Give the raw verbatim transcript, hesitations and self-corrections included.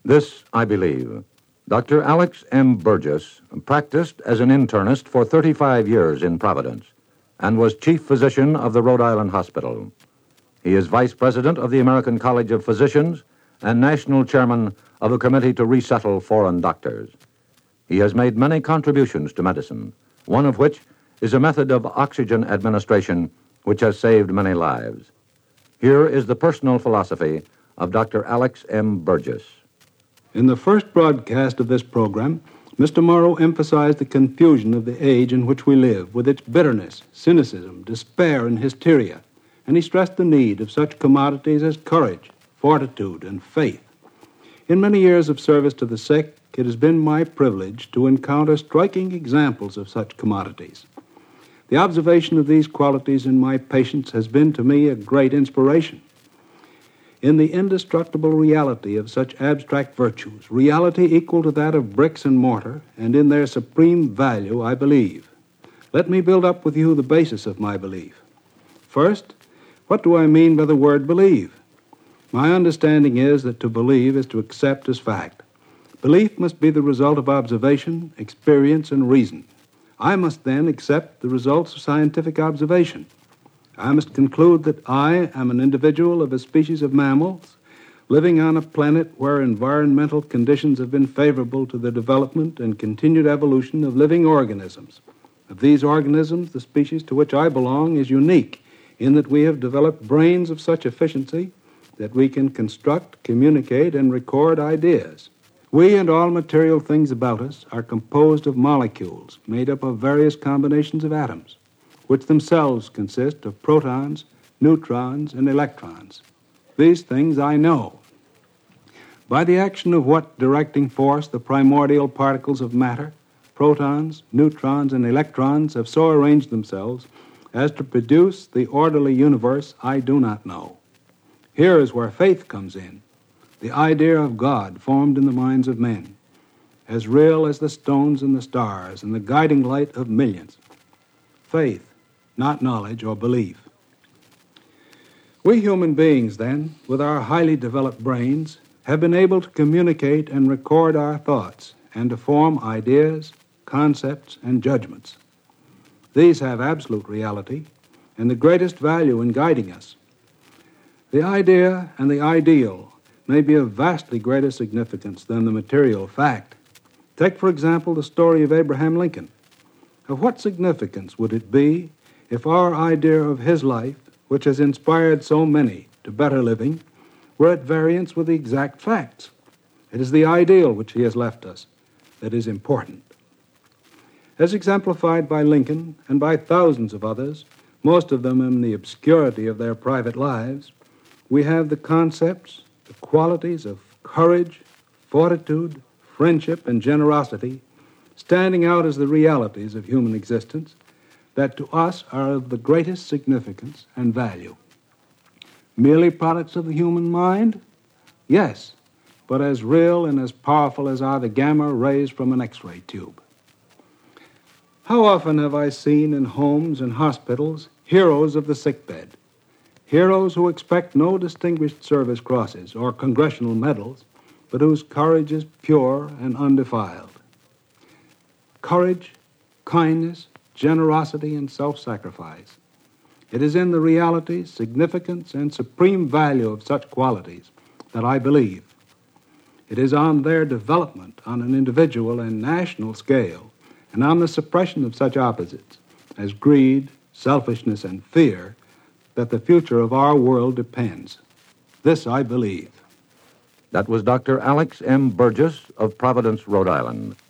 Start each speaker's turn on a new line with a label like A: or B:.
A: This I believe. Doctor Alex M. Burgess practiced as an internist for thirty-five years in Providence and was chief physician of the Rhode Island Hospital. He is vice president of the American College of Physicians and national chairman of a committee to resettle foreign doctors. He has made many contributions to medicine, one of which is a method of oxygen administration which has saved many lives. Here is the personal philosophy of Doctor Alex M. Burgess.
B: In the first broadcast of this program, Mister Morrow emphasized the confusion of the age in which we live, with its bitterness, cynicism, despair, and hysteria, and he stressed the need of such commodities as courage, fortitude, and faith. In many years of service to the sick, it has been my privilege to encounter striking examples of such commodities. The observation of these qualities in my patients has been to me a great inspiration. In the indestructible reality of such abstract virtues, reality equal to that of bricks and mortar, and in their supreme value, I believe. Let me build up with you the basis of my belief. First, what do I mean by the word believe? My understanding is that to believe is to accept as fact. Belief must be the result of observation, experience, and reason. I must then accept the results of scientific observation. I must conclude that I am an individual of a species of mammals living on a planet where environmental conditions have been favorable to the development and continued evolution of living organisms. Of these organisms, the species to which I belong is unique in that we have developed brains of such efficiency that we can construct, communicate, and record ideas. We and all material things about us are composed of molecules made up of various combinations of atoms, which themselves consist of protons, neutrons, and electrons. These things I know. By the action of what directing force the primordial particles of matter, protons, neutrons, and electrons have so arranged themselves as to produce the orderly universe, I do not know. Here is where faith comes in, the idea of God formed in the minds of men, as real as the stones and the stars and the guiding light of millions. Faith, not knowledge or belief. We human beings, then, with our highly developed brains, have been able to communicate and record our thoughts and to form ideas, concepts, and judgments. These have absolute reality and the greatest value in guiding us. The idea and the ideal may be of vastly greater significance than the material fact. Take, for example, the story of Abraham Lincoln. Of what significance would it be if our idea of his life, which has inspired so many to better living, were at variance with the exact facts? It is the ideal which he has left us that is important. As exemplified by Lincoln and by thousands of others, most of them in the obscurity of their private lives, we have the concepts, the qualities of courage, fortitude, friendship, and generosity standing out as the realities of human existence that to us are of the greatest significance and value. Merely products of the human mind? Yes, but as real and as powerful as are the gamma rays from an X-ray tube. How often have I seen in homes and hospitals heroes of the sickbed, heroes who expect no distinguished service crosses or congressional medals, but whose courage is pure and undefiled. Courage, kindness, generosity, and self-sacrifice. It is in the reality, significance, and supreme value of such qualities that I believe. It is on their development on an individual and national scale, and on the suppression of such opposites as greed, selfishness, and fear, that the future of our world depends. This I believe.
A: That was Doctor Alex M. Burgess of Providence, Rhode Island.